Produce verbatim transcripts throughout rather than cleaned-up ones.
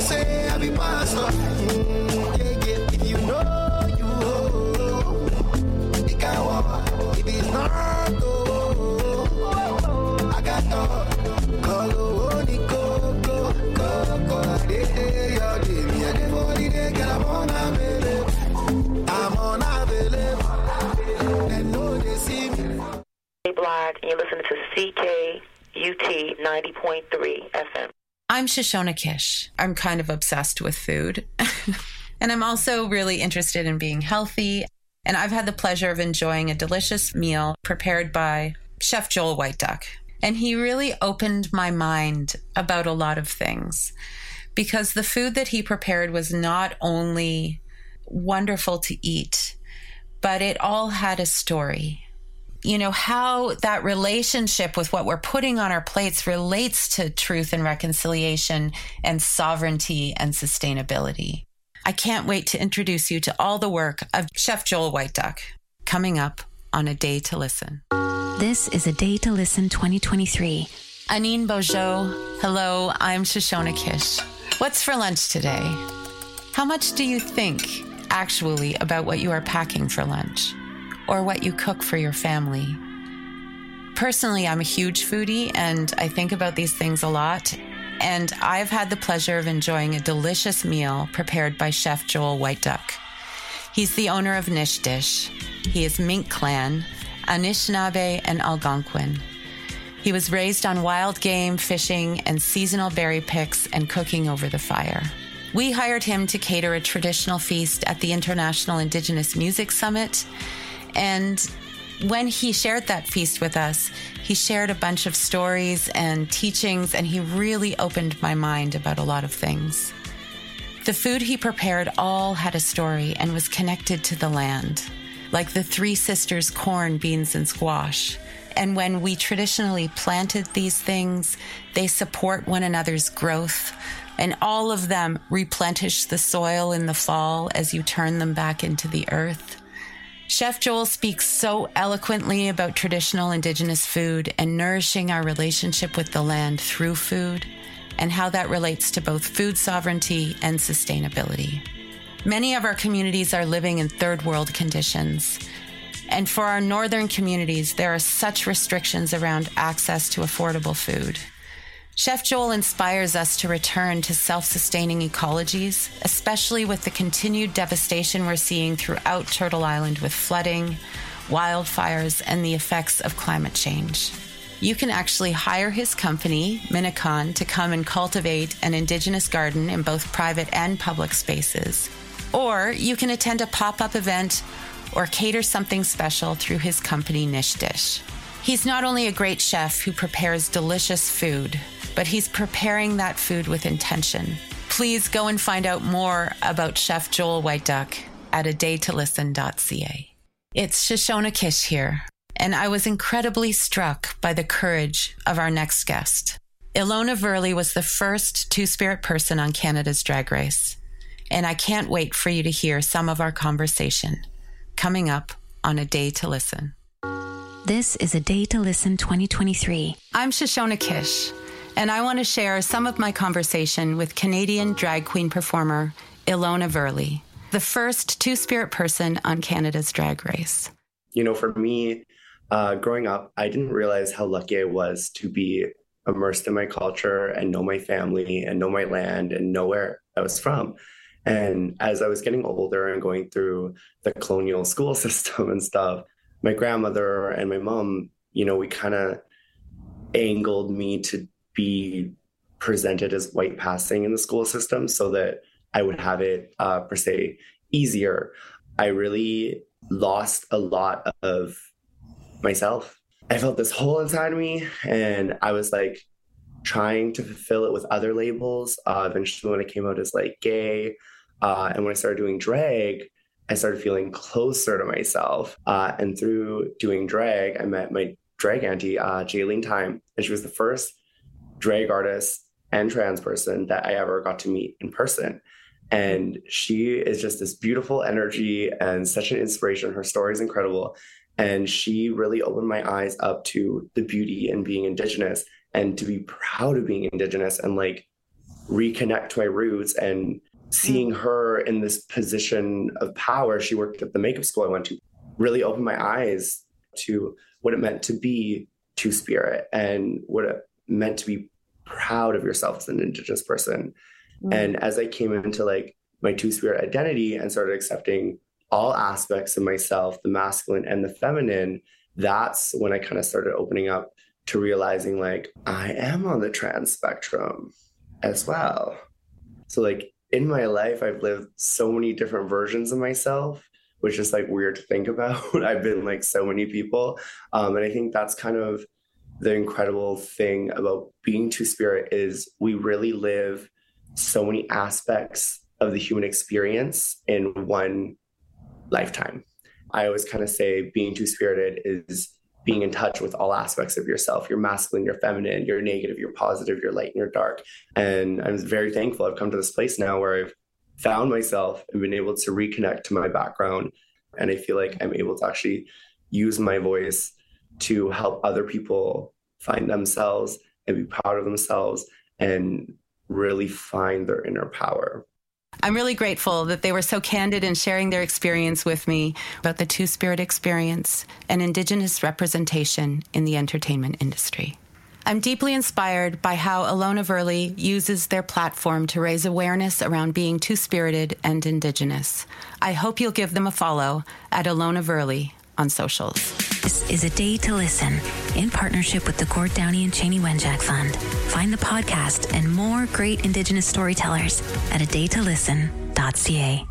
say I be pastor. Mm, yeah, yeah. If you know, you know. It can walk. If it's not, oh, I got no. Call oh, Nico, go, go, go. They say you're the me, and the body they get I'm on available. I'm on available. They know they see me. Blog, and you're listening to C K U T ninety point three F M. I'm Shoshona Kish. I'm kind of obsessed with food. And I'm also really interested in being healthy. And I've had the pleasure of enjoying a delicious meal prepared by Chef Joel White Duck. And he really opened my mind about a lot of things, because the food that he prepared was not only wonderful to eat, but it all had a story. You know, how that relationship with what we're putting on our plates relates to truth and reconciliation and sovereignty and sustainability. I can't wait to introduce you to all the work of Chef Joel White Duck, coming up on A Day to Listen. This is A Day to Listen twenty twenty-three. Anine Bojo, hello, I'm Shoshona Kish. What's for lunch today? How much do you think actually about what you are packing for lunch? Or what you cook for your family? Personally, I'm a huge foodie and I think about these things a lot. And I've had the pleasure of enjoying a delicious meal prepared by Chef Joel White Duck. He's the owner of Nish Dish. He is Mink Clan, Anishinaabe, and Algonquin. He was raised on wild game, fishing, and seasonal berry picks and cooking over the fire. We hired him to cater a traditional feast at the International Indigenous Music Summit. And when he shared that feast with us, he shared a bunch of stories and teachings, and he really opened my mind about a lot of things. The food he prepared all had a story and was connected to the land, like the Three Sisters corn, beans, and squash. And when we traditionally planted these things, they support one another's growth, and all of them replenish the soil in the fall as you turn them back into the earth. Chef Joel speaks so eloquently about traditional Indigenous food and nourishing our relationship with the land through food, and how that relates to both food sovereignty and sustainability. Many of our communities are living in third world conditions. And for our northern communities, there are such restrictions around access to affordable food. Chef Joel inspires us to return to self-sustaining ecologies, especially with the continued devastation we're seeing throughout Turtle Island with flooding, wildfires, and the effects of climate change. You can actually hire his company, Minneconn, to come and cultivate an Indigenous garden in both private and public spaces. Or you can attend a pop-up event or cater something special through his company, Nish Dish. He's not only a great chef who prepares delicious food, but he's preparing that food with intention. Please go and find out more about Chef Joel White Duck at a day to listen dot c a. It's Shoshona Kish here, and I was incredibly struck by the courage of our next guest. Ilona Verley was the first Two-Spirit person on Canada's Drag Race, and I can't wait for you to hear some of our conversation coming up on A Day to Listen. This is A Day to Listen twenty twenty-three. I'm Shoshona Kish, and I want to share some of my conversation with Canadian drag queen performer Ilona Verley, the first Two-Spirit person on Canada's Drag Race. You know, for me, uh, growing up, I didn't realize how lucky I was to be immersed in my culture and know my family and know my land and know where I was from. And as I was getting older and going through the colonial school system and stuff, my grandmother and my mom, you know, we kind of angled me to be presented as white passing in the school system so that I would have it, uh, per se, easier. I really lost a lot of myself. I felt this hole inside of me, and I was like trying to fulfill it with other labels. Uh, eventually, when I came out as like gay, uh, and when I started doing drag, I started feeling closer to myself. Uh, and through doing drag, I met my drag auntie, uh, Jaylene Time, and she was the first drag artist and trans person that I ever got to meet in person. And she is just this beautiful energy and such an inspiration. Her story is incredible. And she really opened my eyes up to the beauty in being Indigenous and to be proud of being Indigenous and like reconnect to my roots and seeing her in this position of power. She worked at the makeup school I went to, really opened my eyes to what it meant to be Two-Spirit and what it meant to be proud of yourself as an Indigenous person. Mm. And as I came into like my Two-Spirit identity and started accepting all aspects of myself, the masculine and the feminine, that's when I kind of started opening up to realizing like, I am on the trans spectrum as well. So like in my life, I've lived so many different versions of myself, which is like weird to think about. I've been like so many people. Um, and I think that's kind of the incredible thing about being Two-Spirit is we really live so many aspects of the human experience in one lifetime. I always kind of say being Two-Spirited is being in touch with all aspects of yourself, your masculine, your feminine, your negative, your positive, your light and your dark. And I'm very thankful I've come to this place now where I've found myself and been able to reconnect to my background. And I feel like I'm able to actually use my voice to help other people find themselves and be proud of themselves and really find their inner power. I'm really grateful that they were so candid in sharing their experience with me about the Two-Spirit experience and Indigenous representation in the entertainment industry. I'm deeply inspired by how Ilona Verley uses their platform to raise awareness around being Two-Spirited and Indigenous. I hope you'll give them a follow at Ilona Verley on socials. This is A Day to Listen in partnership with the Gord Downie and Cheney Wenjack Fund. Find the podcast and more great Indigenous storytellers at a day to listen dot c a.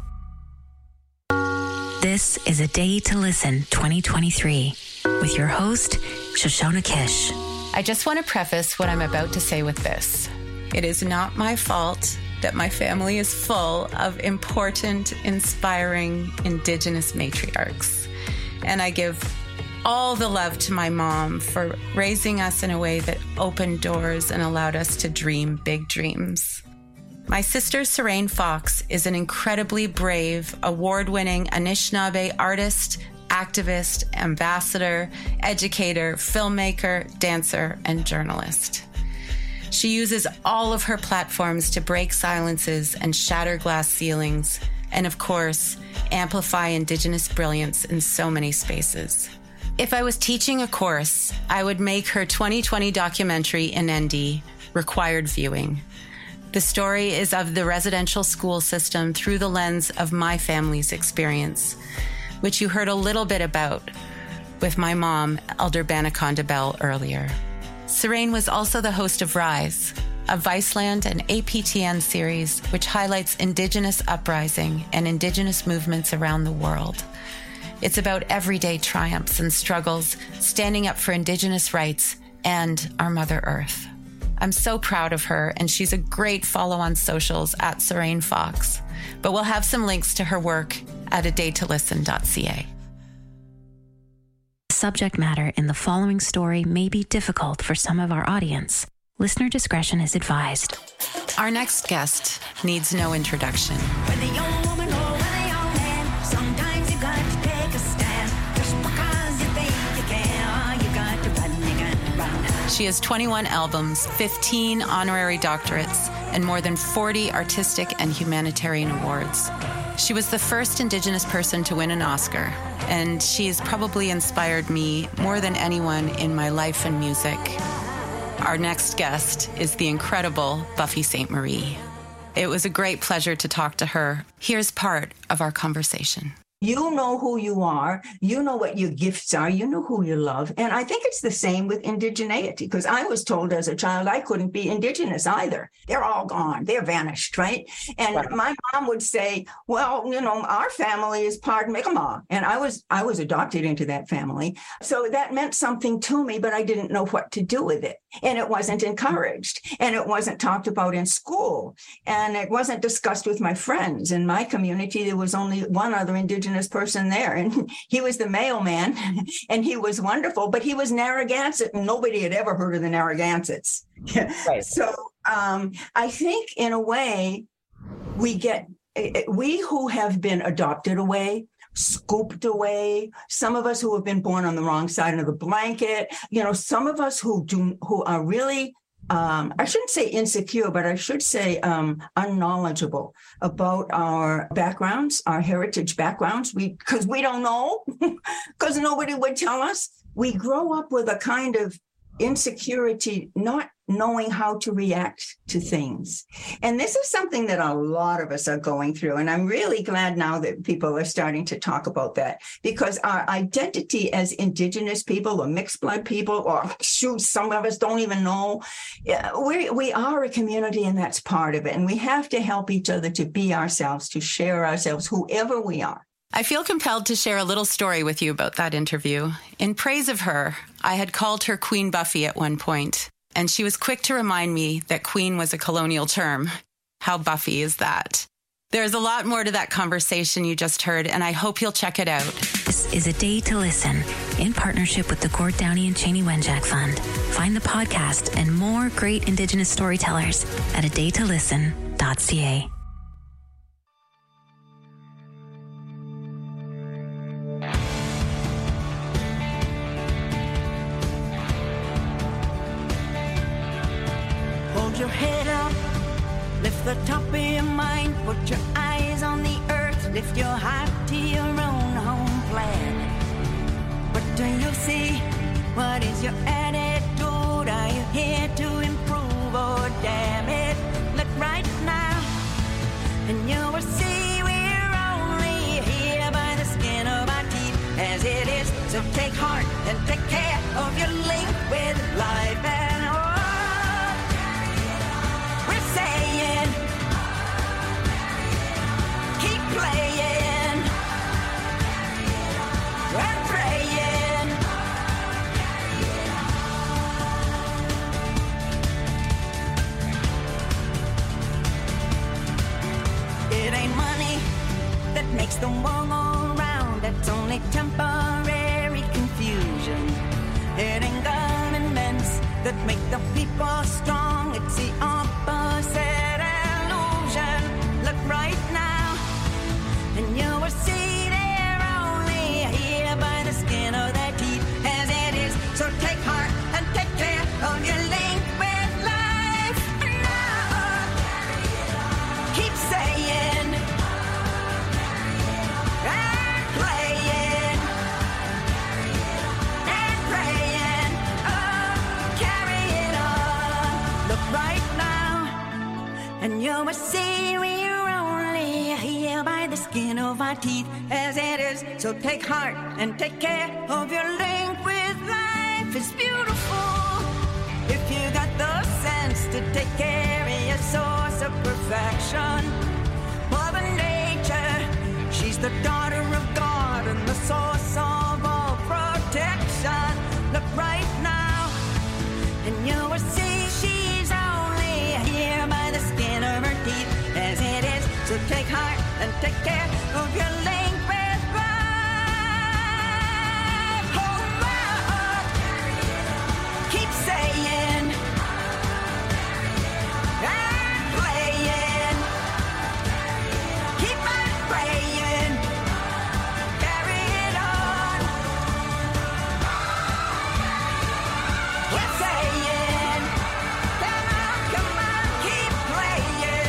This is A Day to Listen twenty twenty-three with your host, Shoshona Kish. I just want to preface what I'm about to say with this. It is not my fault that my family is full of important, inspiring Indigenous matriarchs. And I give all the love to my mom for raising us in a way that opened doors and allowed us to dream big dreams. My sister, Seraine Fox, is an incredibly brave, award-winning Anishinaabe artist, activist, ambassador, educator, filmmaker, dancer, and journalist. She uses all of her platforms to break silences and shatter glass ceilings, and of course, amplify Indigenous brilliance in so many spaces. If I was teaching a course, I would make her twenty twenty documentary, Inendi, required viewing. The story is of the residential school system through the lens of my family's experience, which you heard a little bit about with my mom, Elder Banaconda Bell, earlier. Seraine was also the host of Rise, a Viceland and A P T N series which highlights Indigenous uprising and Indigenous movements around the world. It's about everyday triumphs and struggles, standing up for Indigenous rights and our Mother Earth. I'm so proud of her, and she's a great follow on socials at Seraine Fox. But we'll have some links to her work at a day to listen dot c a. Subject matter in the following story may be difficult for some of our audience. Listener discretion is advised. Our next guest needs no introduction. Whether you're a woman or whether you're a man, sometimes you got to take a stand. Just because you think you can, you got to run, you got to run. She has twenty-one albums, fifteen honorary doctorates, and more than forty artistic and humanitarian awards. She was the first Indigenous person to win an Oscar, and she has probably inspired me more than anyone in my life and music. Our next guest is the incredible Buffy Sainte-Marie. It was a great pleasure to talk to her. Here's part of our conversation. You know who you are. You know what your gifts are. You know who you love. And I think it's the same with indigeneity, because I was told as a child I couldn't be Indigenous either. They're all gone. They're vanished, right? And right. My mom would say, well, you know, our family is part Mi'kmaq. And I was I was adopted into that family. So that meant something to me, but I didn't know what to do with it. And it wasn't encouraged. And it wasn't talked about in school. And it wasn't discussed with my friends. In my community, there was only one other Indigenous person there, and he was the mailman, and he was wonderful, but he was Narragansett, and nobody had ever heard of the Narragansetts. Right. So um, I think in a way, we get, we who have been adopted away, scooped away, some of us who have been born on the wrong side of the blanket, you know, some of us who do, who are really um, I shouldn't say insecure, but I should say um, unknowledgeable about our backgrounds, our heritage backgrounds. We because we don't know, because nobody would tell us. We grow up with a kind of insecurity, not knowing how to react to things. And this is something that a lot of us are going through. And I'm really glad now that people are starting to talk about that, because our identity as Indigenous people or mixed blood people, or shoot, some of us don't even know, we, we are a community, and that's part of it. And we have to help each other to be ourselves, to share ourselves, whoever we are. I feel compelled to share a little story with you about that interview. In praise of her, I had called her Queen Buffy at one point, and she was quick to remind me that queen was a colonial term. How Buffy is that? There's a lot more to that conversation you just heard, and I hope you'll check it out. This is A Day to Listen, in partnership with the Gord Downey and Cheney Wenjack Fund. Find the podcast and more great Indigenous storytellers at a day to listen dot c a. Hold your head up, lift the top of your mind, put your eyes on the earth, lift your heart to your own home planet. What do you see? What is your attitude? Are you here to improve or damn it? Look right now, and you will see we're only here by the skin of our teeth, as it is. So take heart and take care of your link with life and saying, keep playing, we're praying. It ain't money that makes the world go round, it's only temporary confusion. It ain't governments that make the people strong, it's the opposite illusion. Look right now, and you will see they're only here by the skin of their teeth, as it is. So take heart and take care of your link with life. Now, keep saying, and playing, and praying. Right now, and you will see we're only here by the skin of our teeth, as it is. So take heart and take care of your link with life. It's beautiful if you got the sense to take care of your source of perfection. Mother Nature, she's the daughter of God and the source of all protection. Look right now, and you will see she's only here by the skin of her teeth, as it is. So take heart and take care of your link with life. Hold up, keep saying, and playing, keep on praying, carry it on. We're saying, come on, come on, keep playing.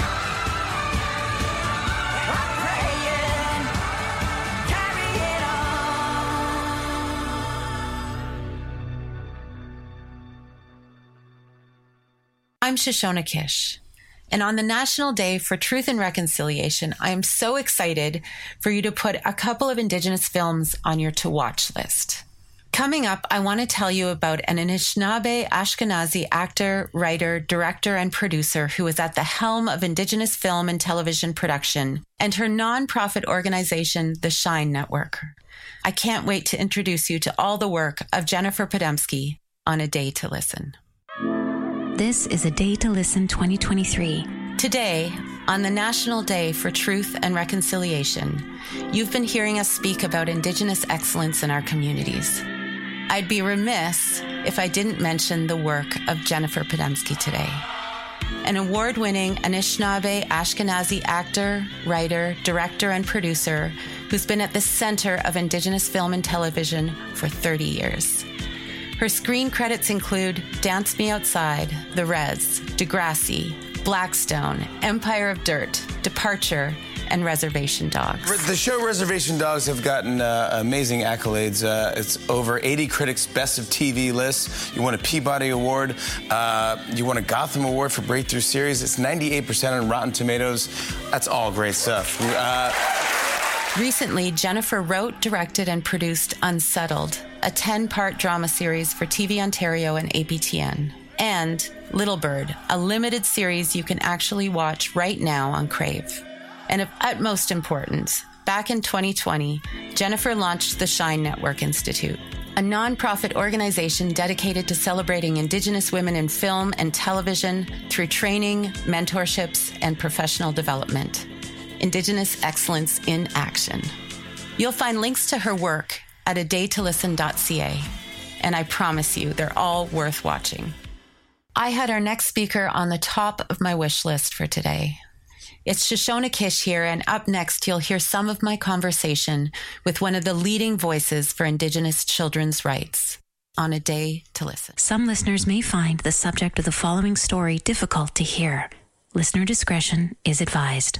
I'm praying, carry it on. I'm Shoshona Kish, and on the National Day for Truth and Reconciliation, I am so excited for you to put a couple of Indigenous films on your to-watch list. Coming up, I want to tell you about an Anishinaabe Ashkenazi actor, writer, director, and producer who is at the helm of Indigenous film and television production and her nonprofit organization, the Shine Network. I can't wait to introduce you to all the work of Jennifer Podemski on A Day to Listen. This is A Day to Listen twenty twenty-three. Today, on the National Day for Truth and Reconciliation, you've been hearing us speak about Indigenous excellence in our communities. I'd be remiss if I didn't mention the work of Jennifer Podemski today. An award-winning Anishinaabe Ashkenazi actor, writer, director, and producer who's been at the center of Indigenous film and television for thirty years. Her screen credits include Dance Me Outside, The Rez, Degrassi, Blackstone, Empire of Dirt, Departure, and Reservation Dogs. The show Reservation Dogs have gotten uh, amazing accolades. Uh, it's over eighty critics' best of T V lists. You won a Peabody Award. Uh, you won a Gotham Award for Breakthrough Series. It's ninety-eight percent on Rotten Tomatoes. That's all great stuff. Uh, Recently, Jennifer wrote, directed, and produced Unsettled, a ten-part drama series for T V Ontario and A P T N. And Little Bird, a limited series you can actually watch right now on Crave. And of utmost importance, back in twenty twenty, Jennifer launched the Shine Network Institute, a nonprofit organization dedicated to celebrating Indigenous women in film and television through training, mentorships, and professional development. Indigenous excellence in action. You'll find links to her work at a day to listen dot c a, and I promise you they're all worth watching. I had our next speaker on the top of my wish list for today. It's Shoshona Kish here, and up next you'll hear some of my conversation with one of the leading voices for Indigenous children's rights on A Day to Listen. Some listeners may find the subject of the following story difficult to hear. Listener discretion is advised.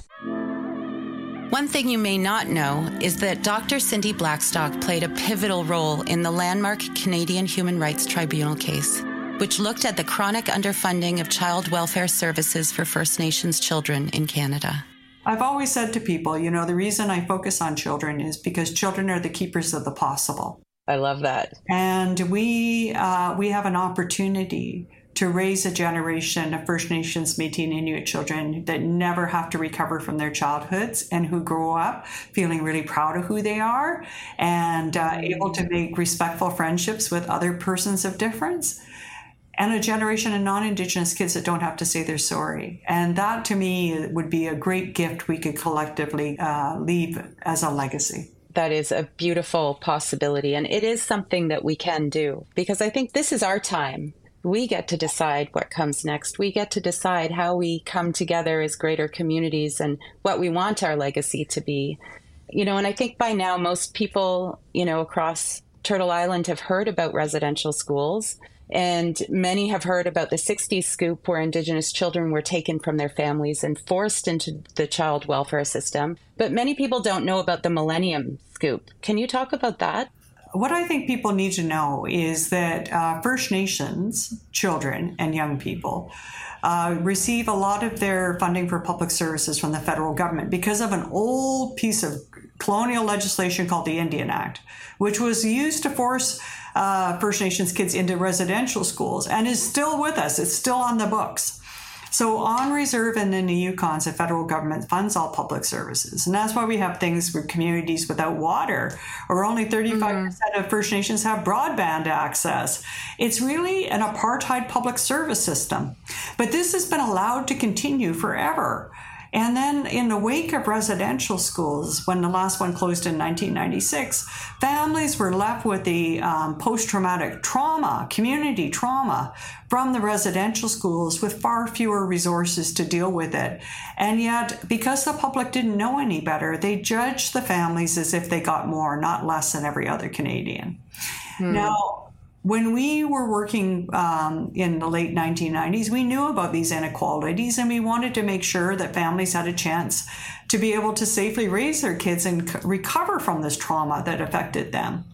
One thing you may not know is that Doctor Cindy Blackstock played a pivotal role in the landmark Canadian Human Rights Tribunal case, which looked at the chronic underfunding of child welfare services for First Nations children in Canada. I've always said to people, you know, the reason I focus on children is because children are the keepers of the possible. I love that. And we uh, we have an opportunity to raise a generation of First Nations, Métis, and Inuit children that never have to recover from their childhoods and who grow up feeling really proud of who they are and uh, able to make respectful friendships with other persons of difference. And a generation of non-Indigenous kids that don't have to say they're sorry. And that, to me, would be a great gift we could collectively uh, leave as a legacy. That is a beautiful possibility. And it is something that we can do, because I think this is our time. We get to decide what comes next. We get to decide how we come together as greater communities and what we want our legacy to be. You know, and I think by now most people, you know, across Turtle Island have heard about residential schools. And many have heard about the sixties scoop where Indigenous children were taken from their families and forced into the child welfare system. But many people don't know about the Millennium Scoop. Can you talk about that? What I think people need to know is that uh, First Nations children and young people uh, receive a lot of their funding for public services from the federal government because of an old piece of colonial legislation called the Indian Act, which was used to force uh, First Nations kids into residential schools and is still with us. It's still on the books. So on reserve and in the Yukons, the federal government funds all public services. And that's why we have things with communities without water, or only thirty-five percent mm-hmm. of First Nations have broadband access. It's really an apartheid public service system. But this has been allowed to continue forever. And then in the wake of residential schools, when the last one closed in nineteen ninety-six, families were left with the um, post-traumatic trauma, community trauma from the residential schools with far fewer resources to deal with it. And yet, because the public didn't know any better, they judged the families as if they got more, not less than every other Canadian. Hmm. Now, when we were working um, in the late nineteen nineties, we knew about these inequalities, and we wanted to make sure that families had a chance to be able to safely raise their kids and c- recover from this trauma that affected them.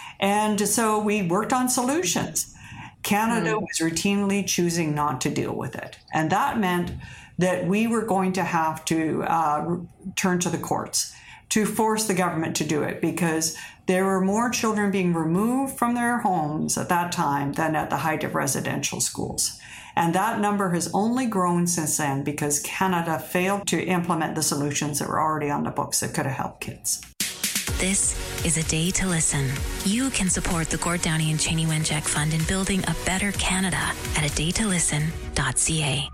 And so we worked on solutions. Canada mm. was routinely choosing not to deal with it. And that meant that we were going to have to uh, turn to the courts to force the government to do it, because there were more children being removed from their homes at that time than at the height of residential schools. And that number has only grown since then because Canada failed to implement the solutions that were already on the books that could have helped kids. This is A Day to Listen. You can support the Gord Downie and Cheney Wenjack Fund in building a better Canada at a day to listen dot c a.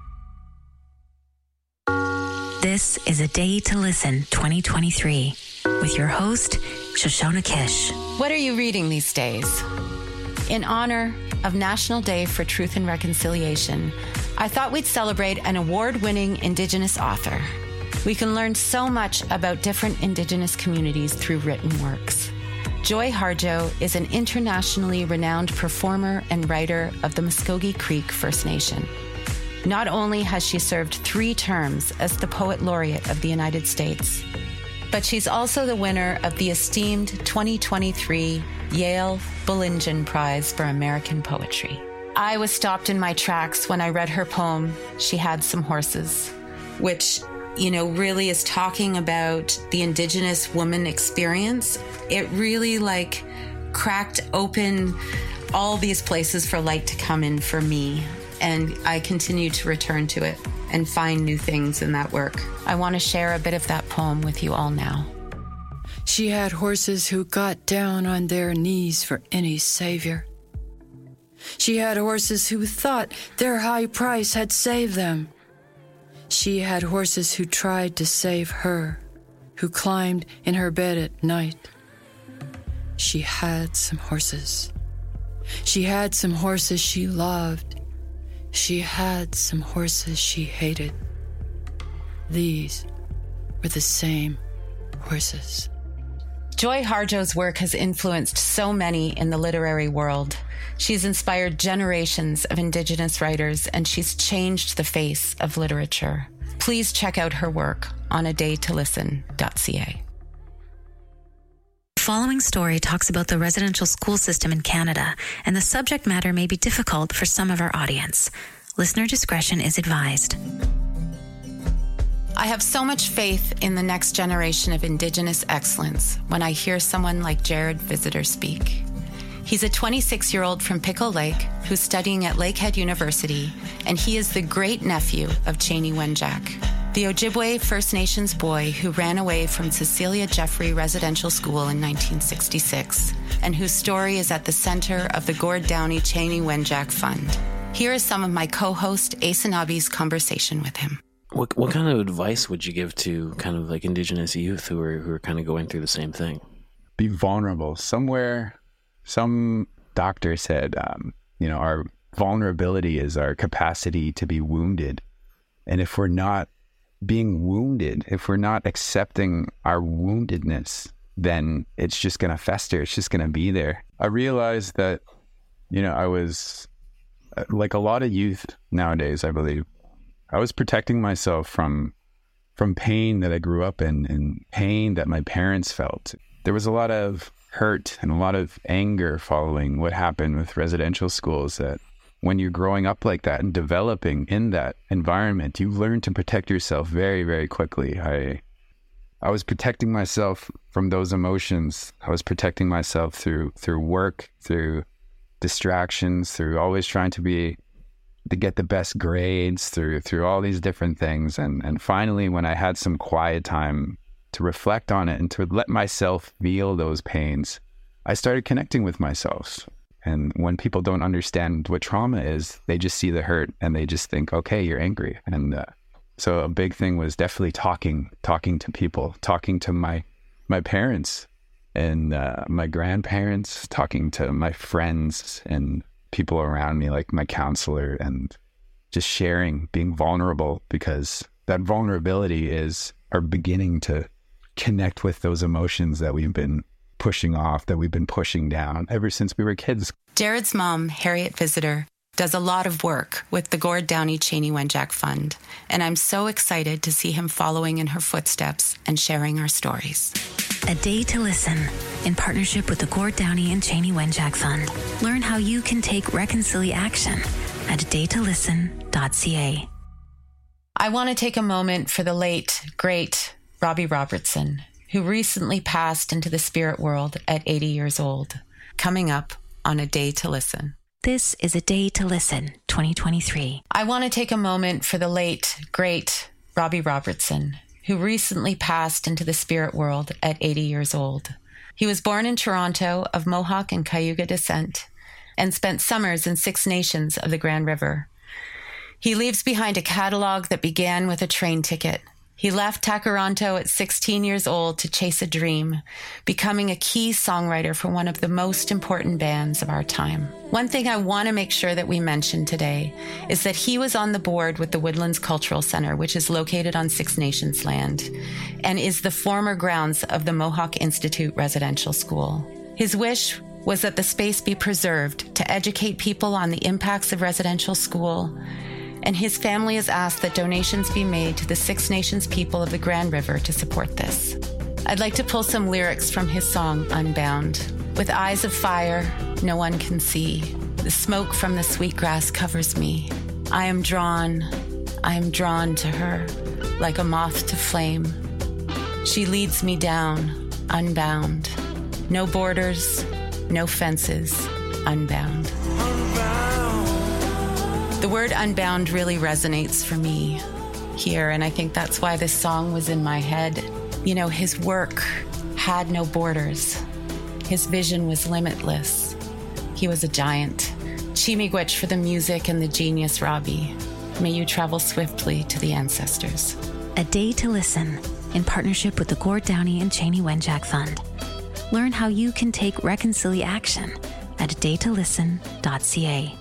This is A Day to Listen twenty twenty-three with your host, Shoshona Kish. What are you reading these days? In honor of National Day for Truth and Reconciliation, I thought we'd celebrate an award-winning Indigenous author. We can learn so much about different Indigenous communities through written works. Joy Harjo is an internationally renowned performer and writer of the Muskogee Creek First Nation. Not only has she served three terms as the Poet Laureate of the United States, but she's also the winner of the esteemed twenty twenty-three Yale Bullingen Prize for American Poetry. I was stopped in my tracks when I read her poem, She Had Some Horses, which, you know, really is talking about the Indigenous woman experience. It really like cracked open all these places for light to come in for me. And I continue to return to it and find new things in that work. I want to share a bit of that poem with you all now. She had horses who got down on their knees for any savior. She had horses who thought their high price had saved them. She had horses who tried to save her, who climbed in her bed at night. She had some horses. She had some horses she loved. She had some horses she hated. These were the same horses. Joy Harjo's work has influenced so many in the literary world. She's inspired generations of Indigenous writers, and she's changed the face of literature. Please check out her work on a day to listen dot c a. The following story talks about the residential school system in Canada, and the subject matter may be difficult for some of our audience. Listener discretion is advised. I have so much faith in the next generation of Indigenous excellence when I hear someone like Jared Visitor speak. He's a twenty-six-year-old from Pickle Lake who's studying at Lakehead University, and he is the great-nephew of Cheney Wenjack, the Ojibwe First Nations boy who ran away from Cecilia Jeffrey Residential School in nineteen sixty-six, and whose story is at the center of the Gord Downie Cheney Wenjack Fund. Here is some of my co-host Asanabi's conversation with him. What what kind of advice would you give to kind of like Indigenous youth who are who are kind of going through the same thing? Be vulnerable. Somewhere, some doctor said, um, you know, our vulnerability is our capacity to be wounded. And if we're not being wounded, if we're not accepting our woundedness, then it's just going to fester. It's just going to be there. I realized that, you know, I was like a lot of youth nowadays, I believe, I was protecting myself from from pain that I grew up in and pain that my parents felt. There was a lot of hurt and a lot of anger following what happened with residential schools, that when you're growing up like that and developing in that environment, you learn to protect yourself very, very quickly. I I was protecting myself from those emotions. I was protecting myself through through work, through distractions, through always trying to be to get the best grades, through through all these different things. And and finally, when I had some quiet time to reflect on it and to let myself feel those pains, I started connecting with myself. And when people don't understand what trauma is, they just see the hurt and they just think, okay, you're angry. And uh, so a big thing was definitely talking, talking to people, talking to my my parents and uh, my grandparents, talking to my friends and people around me, like my counselor, and just sharing, being vulnerable, because that vulnerability is our beginning to connect with those emotions that we've been pushing off, that we've been pushing down ever since we were kids. Jared's mom, Harriet Visitor, does a lot of work with the Gord Downie Cheney Wenjack Fund, and I'm so excited to see him following in her footsteps and sharing our stories. A Day to Listen, in partnership with the Gord Downie and Cheney Wenjack Fund. Learn how you can take reconciliation action at a day to listen dot c a. I want to take a moment for the late, great Robbie Robertson, who recently passed into the spirit world at eighty years old. Coming up on A Day to Listen. This is A Day to Listen twenty twenty-three. I want to take a moment for the late, great Robbie Robertson, who recently passed into the spirit world at eighty years old. He was born in Toronto of Mohawk and Cayuga descent and spent summers in Six Nations of the Grand River. He leaves behind a catalog that began with a train ticket. He left Takaranto at sixteen years old to chase a dream, becoming a key songwriter for one of the most important bands of our time. One thing I want to make sure that we mention today is that he was on the board with the Woodlands Cultural Center, which is located on Six Nations land and is the former grounds of the Mohawk Institute Residential School. His wish was that the space be preserved to educate people on the impacts of residential school, and his family has asked that donations be made to the Six Nations people of the Grand River to support this. I'd like to pull some lyrics from his song, Unbound. With eyes of fire, no one can see. The smoke from the sweetgrass covers me. I am drawn, I am drawn to her, like a moth to flame. She leads me down, unbound. No borders, no fences, unbound. The word unbound really resonates for me here, and I think that's why this song was in my head. You know, his work had no borders. His vision was limitless. He was a giant. Chi-miigwech for the music and the genius, Robbie. May you travel swiftly to the ancestors. A Day to Listen, in partnership with the Gord Downie and Cheney Wenjack Fund. Learn how you can take reconcilia action at a day to listen dot c a.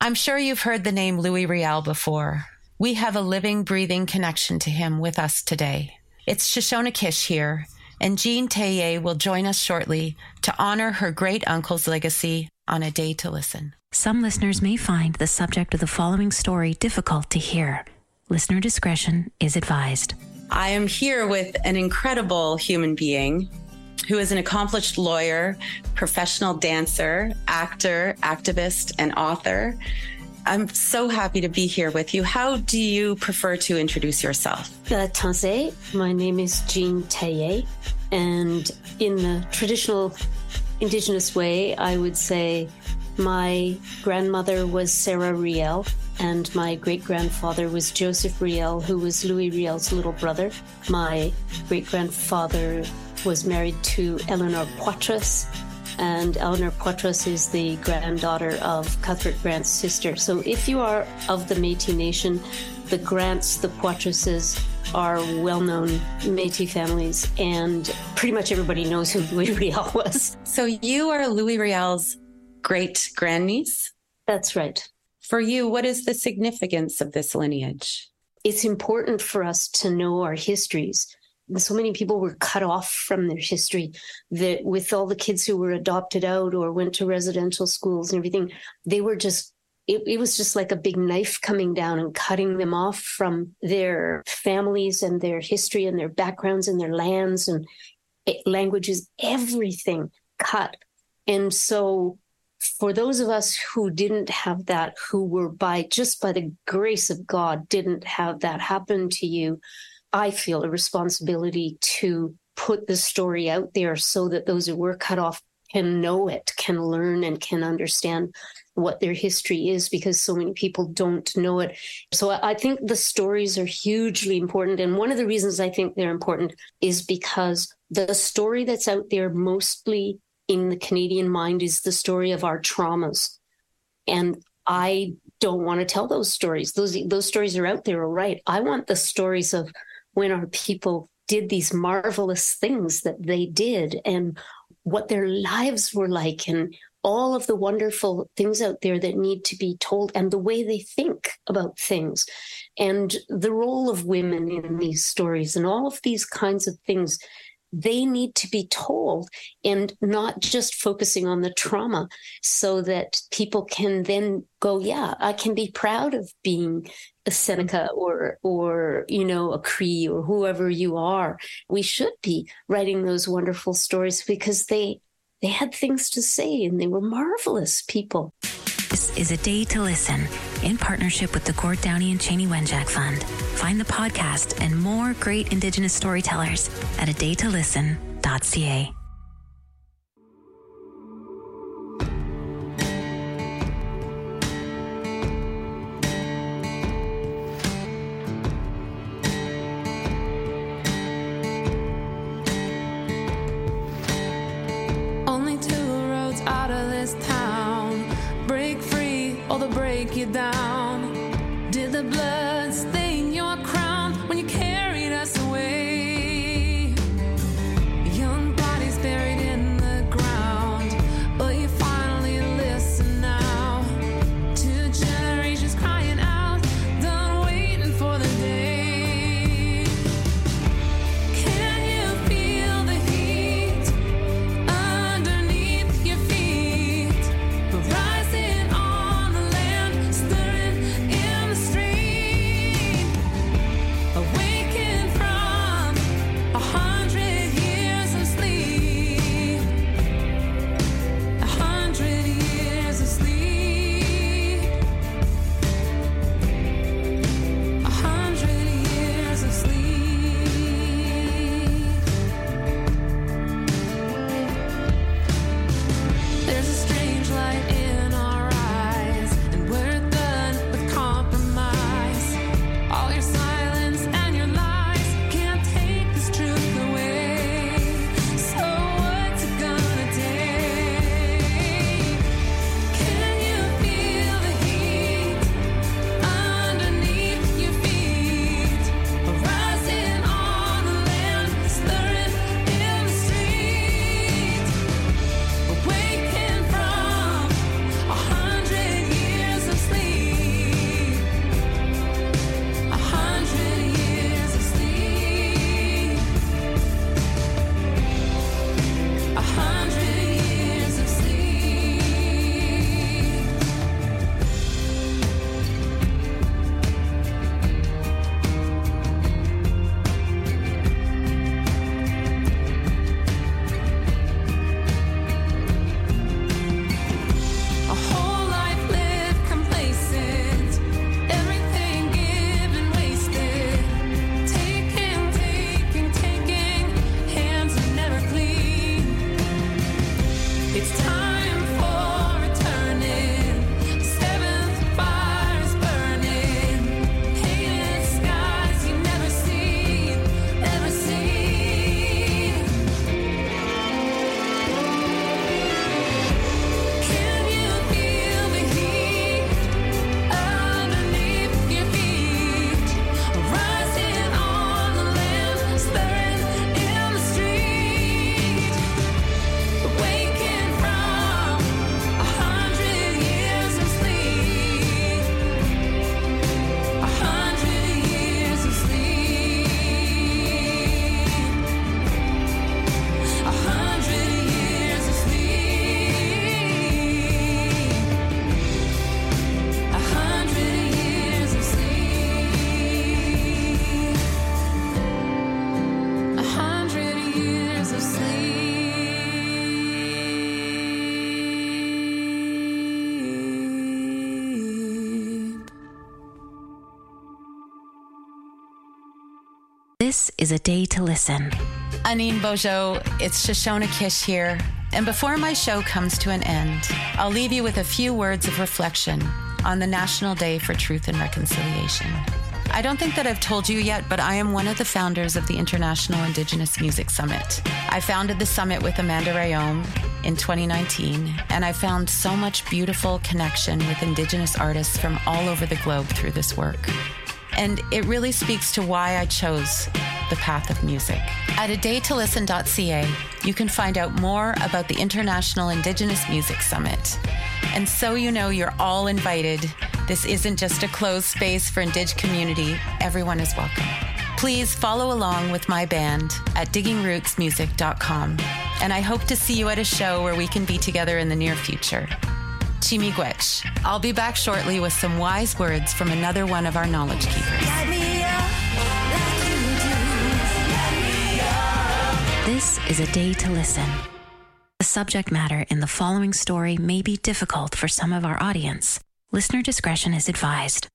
I'm sure you've heard the name Louis Riel before. We have a living, breathing connection to him with us today. It's Shoshona Kish here, and Jean Tellier will join us shortly to honor her great uncle's legacy on A Day to Listen. Some listeners may find the subject of the following story difficult to hear. Listener discretion is advised. I am here with an incredible human being who is an accomplished lawyer, professional dancer, actor, activist, and author. I'm so happy to be here with you. How do you prefer to introduce yourself? Uh, Tansé, my name is Jean Tellier, and in the traditional Indigenous way, I would say my grandmother was Sarah Riel, and my great-grandfather was Joseph Riel, who was Louis Riel's little brother. My great-grandfather was married to Eleanor Poitras, and Eleanor Poitras is the granddaughter of Cuthbert Grant's sister. So if you are of the Métis Nation, the Grants, the Poitrases are well-known Métis families, and pretty much everybody knows who Louis Riel was. So you are Louis Riel's great-grandniece? That's right. For you, what is the significance of this lineage? It's important for us to know our histories. So many people were cut off from their history, that with all the kids who were adopted out or went to residential schools and everything, they were just, it, it was just like a big knife coming down and cutting them off from their families and their history and their backgrounds and their lands and languages, everything cut. And so for those of us who didn't have that, who were by, just by the grace of God, didn't have that happen to you, I feel a responsibility to put the story out there so that those who were cut off can know it, can learn, and can understand what their history is, because so many people don't know it. So I think the stories are hugely important. And one of the reasons I think they're important is because the story that's out there mostly in the Canadian mind is the story of our traumas. And I don't want to tell those stories. Those, those stories are out there, all right. I want the stories of when our people did these marvelous things that they did and what their lives were like and all of the wonderful things out there that need to be told and the way they think about things and the role of women in these stories and all of these kinds of things. They need to be told, and not just focusing on the trauma, so that people can then go, yeah, I can be proud of being a Seneca or, or, you know, a Cree or whoever you are. We should be writing those wonderful stories because they, they had things to say and they were marvelous people. This is A Day to Listen in partnership with the Gord Downie and Cheney Wenjack Fund. Find the podcast and more great Indigenous storytellers at a day to listen dot c a. Only two roads out of this town. Break free or they'll break you down. Did the blood stain your crown when you carried us away? Young bodies buried in the ground, but you finally listen now to generations crying out, done waiting for the day. Can you feel the heat underneath your feet? Rising on the land, stirring in the street. This is A Day to Listen. Anine Bojo, it's Shoshona Kish here. And before my show comes to an end, I'll leave you with a few words of reflection on the National Day for Truth and Reconciliation. I don't think that I've told you yet, but I am one of the founders of the International Indigenous Music Summit. I founded the summit with Amanda Rayom in twenty nineteen, and I found so much beautiful connection with Indigenous artists from all over the globe through this work. And it really speaks to why I chose the path of music. At a day to listen dot c a, you can find out more about the International Indigenous Music Summit. And so you know you're all invited. This isn't just a closed space for Indig community. Everyone is welcome. Please follow along with my band at digging roots music dot com. And I hope to see you at a show where we can be together in the near future. Chi-miigwech. I'll be back shortly with some wise words from another one of our knowledge keepers. This is A Day to Listen. The subject matter in the following story may be difficult for some of our audience. Listener discretion is advised.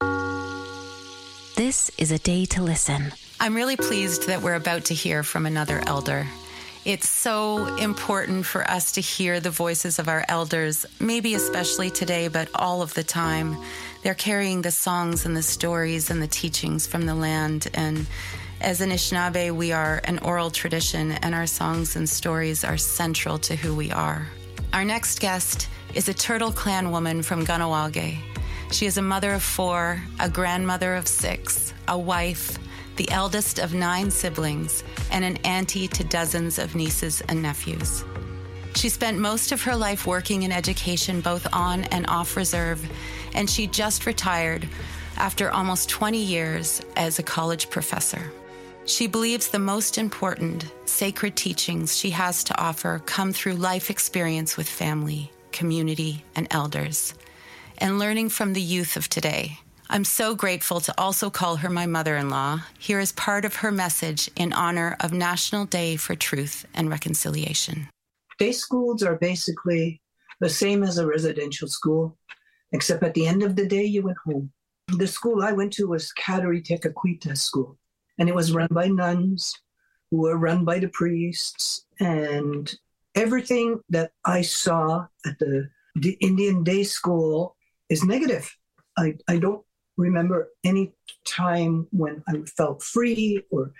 This is A Day to Listen. I'm really pleased that we're about to hear from another elder. It's so important for us to hear the voices of our elders, maybe especially today, but all of the time. They're carrying the songs and the stories and the teachings from the land. And as Anishinaabe, we are an oral tradition, and our songs and stories are central to who we are. Our next guest is a Turtle Clan woman from Kahnawake. She is a mother of four, a grandmother of six, a wife, the eldest of nine siblings, and an auntie to dozens of nieces and nephews. She spent most of her life working in education, both on and off reserve, and she just retired after almost twenty years as a college professor. She believes the most important sacred teachings she has to offer come through life experience with family, community, and elders, and learning from the youth of today. I'm so grateful to also call her my mother-in-law. Here is part of her message in honor of National Day for Truth and Reconciliation. Day schools are basically the same as a residential school, except at the end of the day, you went home. The school I went to was Kateri Tekakwitha School, and it was run by nuns who were run by the priests. And everything that I saw at the, the Indian day school is negative. I, I don't remember any time when I felt free or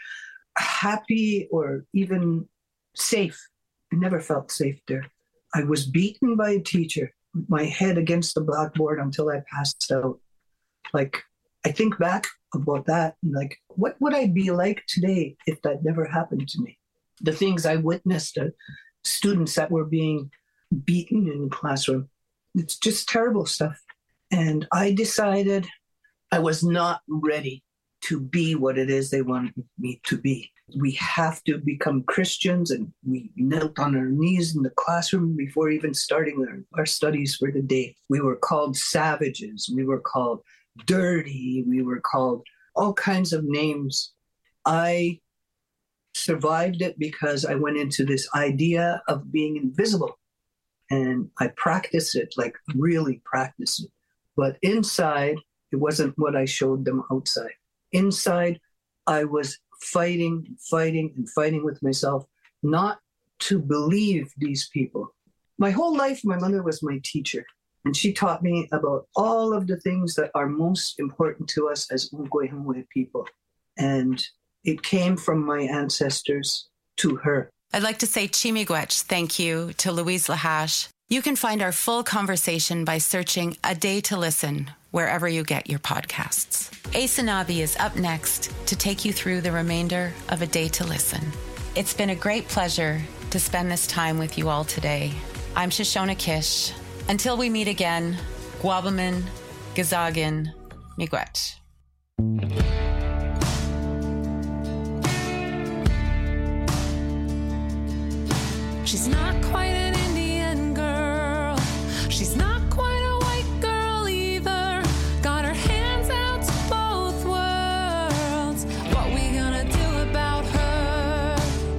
happy or even safe. I never felt safe there. I was beaten by a teacher with my head against the blackboard until I passed out. Like, I think back about that, and like, what would I be like today if that never happened to me? The things I witnessed, uh, students that were being beaten in the classroom, it's just terrible stuff. And I decided I was not ready to be what it is they wanted me to be. We have to become Christians, and we knelt on our knees in the classroom before even starting our, our studies for the day. We were called savages. We were called dirty. We were called all kinds of names. I survived it because I went into this idea of being invisible, and I practiced it, like really practiced it. But inside, it wasn't what I showed them outside. Inside, I was fighting, fighting, and fighting with myself not to believe these people. My whole life, my mother was my teacher, and she taught me about all of the things that are most important to us as Ungwehumwe people. And it came from my ancestors to her. I'd like to say Chi-miigwech thank you to Louise Lahache. You can find our full conversation by searching A Day to Listen wherever you get your podcasts. Ace Anabi is up next to take you through the remainder of A Day to Listen. It's been a great pleasure to spend this time with you all today. I'm Shoshona Kish. Until we meet again, Gwabamin, Gazagin, Miigwech. She's not quite an Indian girl. She's not quite a white girl either. Got her hands out to both worlds. What we gonna do about her?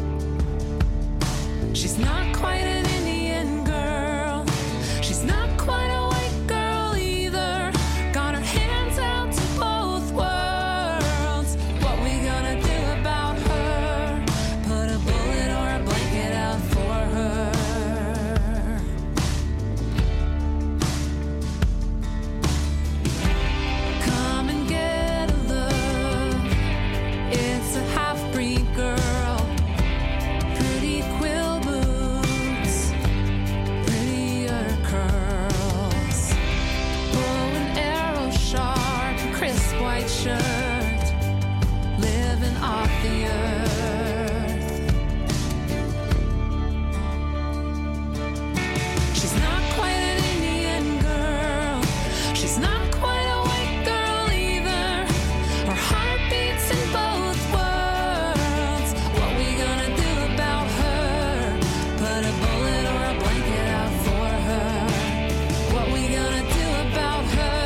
She's not quite an Indian girl. She's not quite a white girl either. Got her hands out to both worlds. What we gonna do about her? crisp white shirt, living off the earth. She's not quite an Indian girl. She's not quite a white girl either. Her heart beats in both worlds. What we gonna do about her? Put a bullet or a blanket out for her. What we gonna do about her?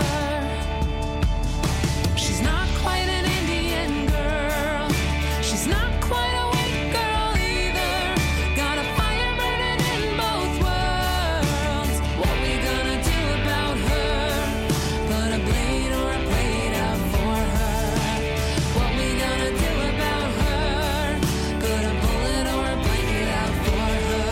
She's not quite an Indian girl. She's not quite a white girl either. Got a fire burning in both worlds. What we gonna do about her? Put a blade or a blade out for her. What we gonna do about her? Put a bullet or a blanket out for her.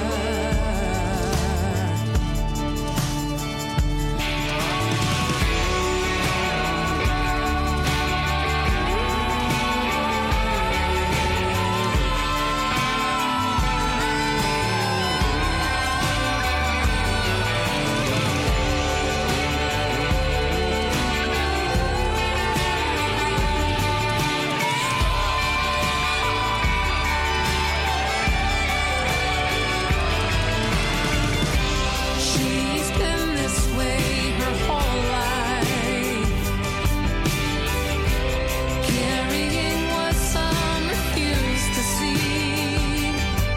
She's been this way her whole life, carrying what some refuse to see.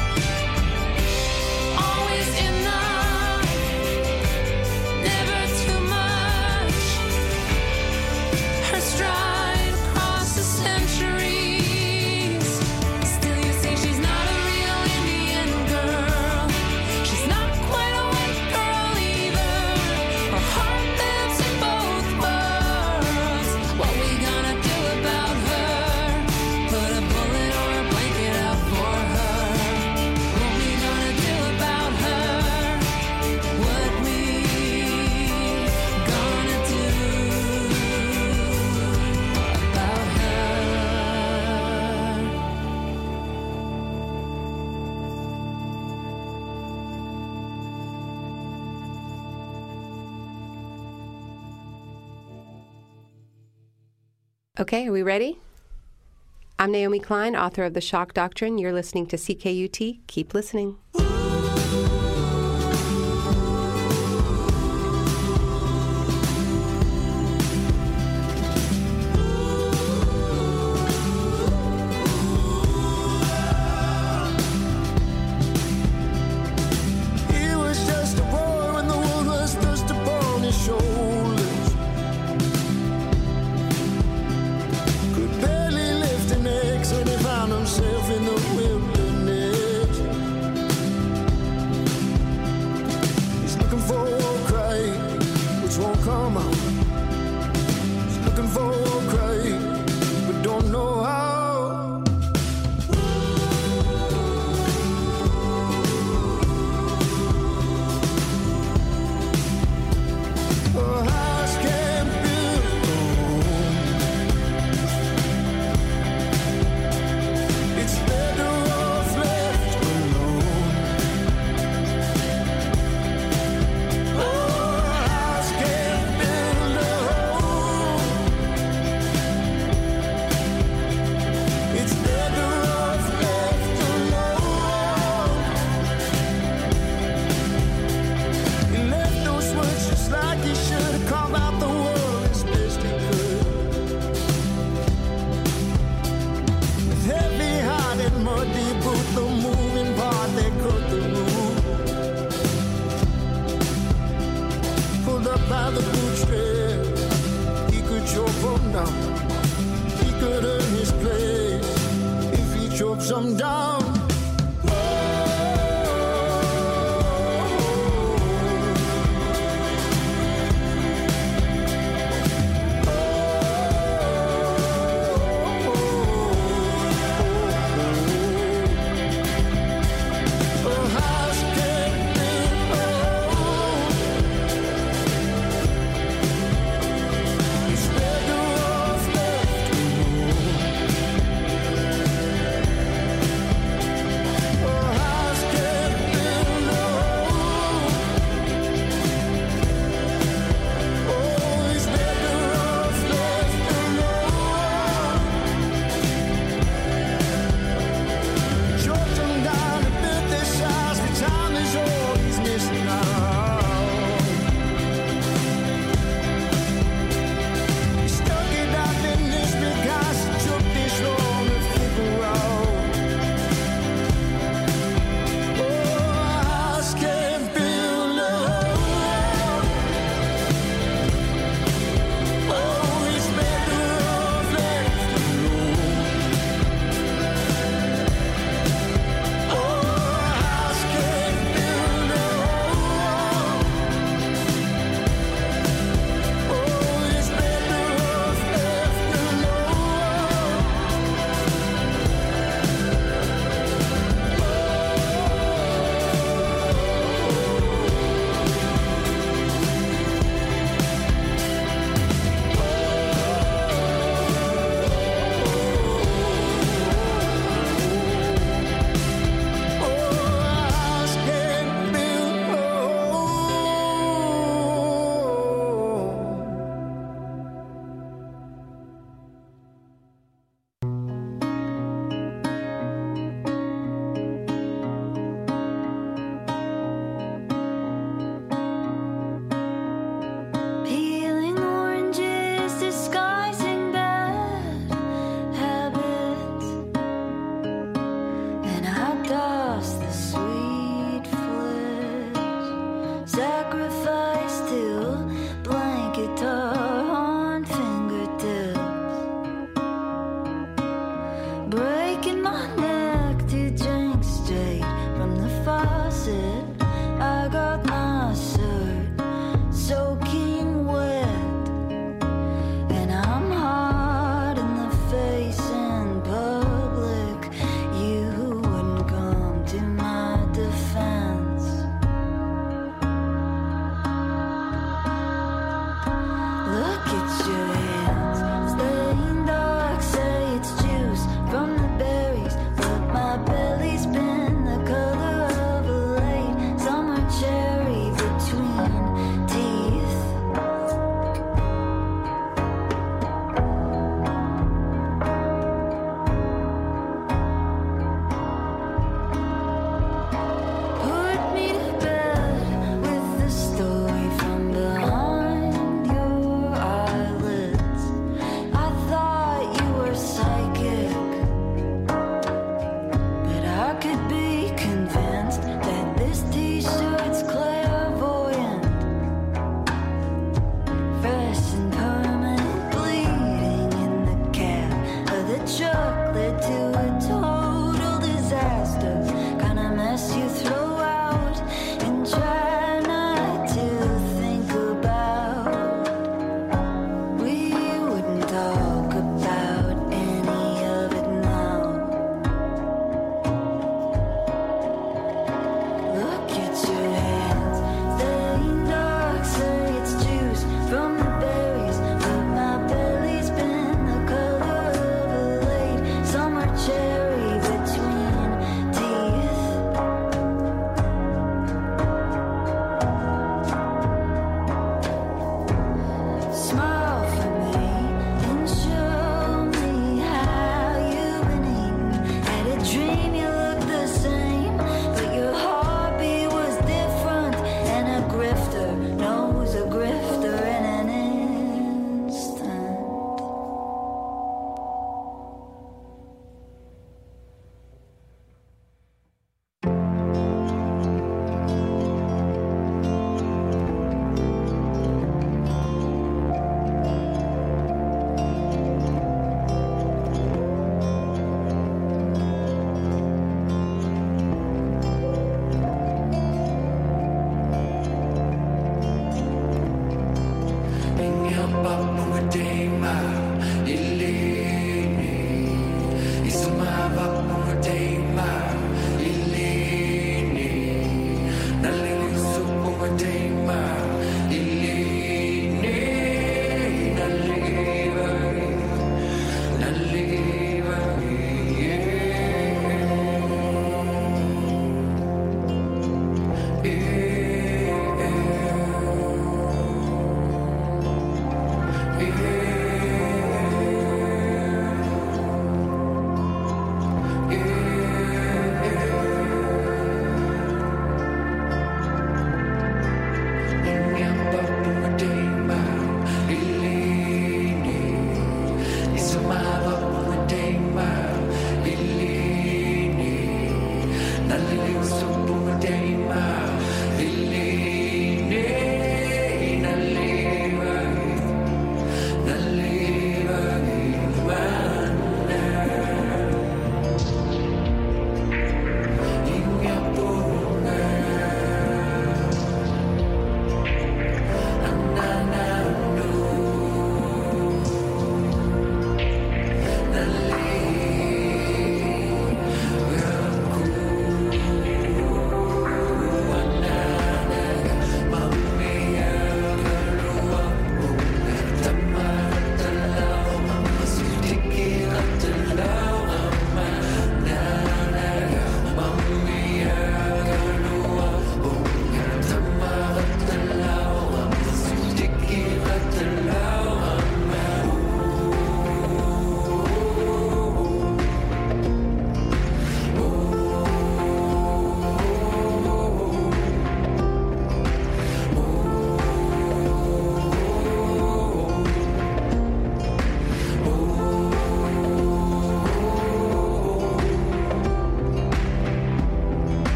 Always enough, never too much. Her stride across the centuries. Still you see she's not a real Indian girl. She's not quite a white girl either. Her heart lives in both worlds. What we gonna do about her? Put a bullet or a blanket out for her. What we gonna do about her? What we gonna do about her? Okay, are we ready? I'm Naomi Klein, author of The Shock Doctrine. You're listening to C K U T. Keep listening. He was just a boy when the world was thrust upon his shoulders. Could barely lift an axe when he found himself in the wilderness. He's looking for a war cry, which won't come out. He's looking for a war cry, but don't know how. A house can't build alone. It's better off left alone. Oh, a house can't build a home. It's better off left alone. He left those words just like he should have carved out the world as best he could. With heavy-hearted, muddy boot, the moving part that cut the roof. Pulled up by the bootstrap, he could choke them down. He could earn his place if he chokes them down. A house can't build a home. It's better off left alone.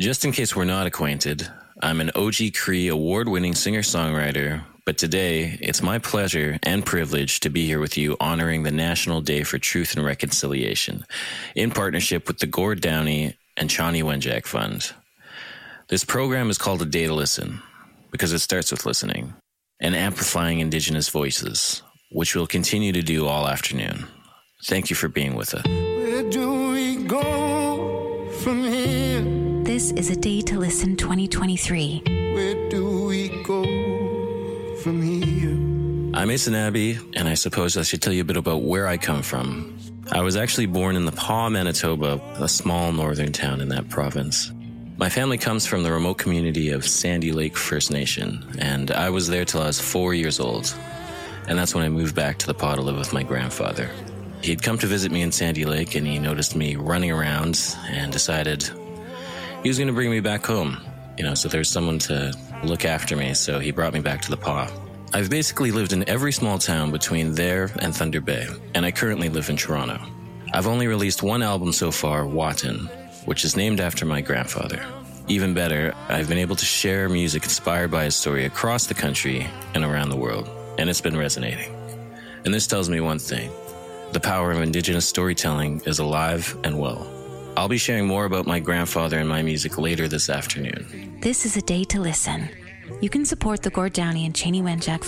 just in case we're not acquainted, I'm an O G Cree award-winning singer-songwriter, but today it's my pleasure and privilege to be here with you honoring the National Day for Truth and Reconciliation in partnership with the Gord Downie and Chani Wenjack Fund. This program is called A Day to Listen because it starts with listening and amplifying Indigenous voices, which we'll continue to do all afternoon. Thank you for being with us. Where do we go from here? This is A Day to Listen twenty twenty-three. Where do we go from here? I'm Mason Abbey, and I suppose I should tell you a bit about where I come from. I was actually born in the Pas, Manitoba, a small northern town in that province. My family comes from the remote community of Sandy Lake First Nation, and I was there till I was four years old. And that's when I moved back to the Pas to live with my grandfather. He'd come to visit me in Sandy Lake, and he noticed me running around and decided he was going to bring me back home. You know, so there's someone to look after me, so he brought me back to the Pas. I've basically lived in every small town between there and Thunder Bay, and I currently live in Toronto. I've only released one album so far, Watan, which is named after my grandfather. Even better, I've been able to share music inspired by his story across the country and around the world, and it's been resonating. And this tells me one thing. The power of Indigenous storytelling is alive and well. I'll be sharing more about my grandfather and my music later this afternoon. This is A Day to Listen. You can support the Gord Downie and Chani Wenjack